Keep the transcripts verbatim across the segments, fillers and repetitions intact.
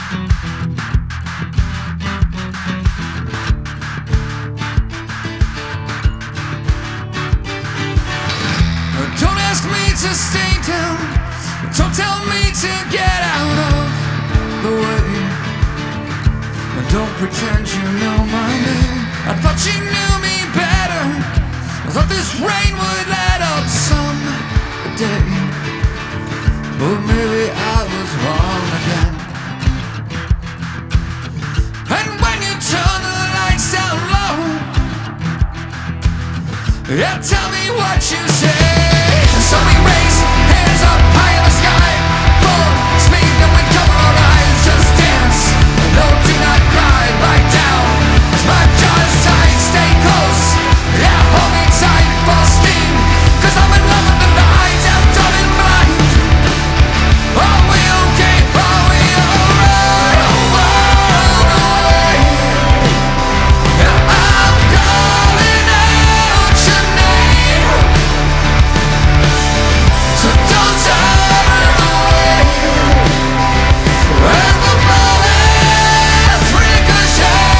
Don't ask me to stay down. Don't tell me to get out of the way. Don't pretend you know my name. I thought you knew me better. I thought this rain would let up someday. But maybe I was wrong again. And when you turn the lights down low, yeah, tell me what you say. So we raise hands up high in the sky, full speed, and we cover our eyes. Just dance, no, do not cry. Lie down, as my jaw is tight. Stay close, yeah, hold me tight. Full steam, cause I'm in love with the night. I'm dumb and blind. Are we okay? Are we alright? Oh, run away. Yeah, I'm calling out your name. So don't turn away. When the bullets ricochet.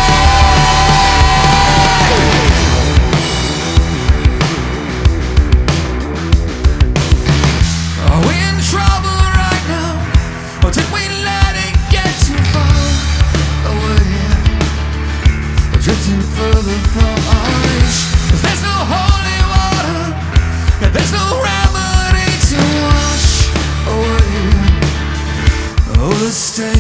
Are we in trouble right now? Or did we let it get too far away? Drifting further from our reach. 'Cause there's no holy water, yeah, there's no remedy to wash away. Oh, the state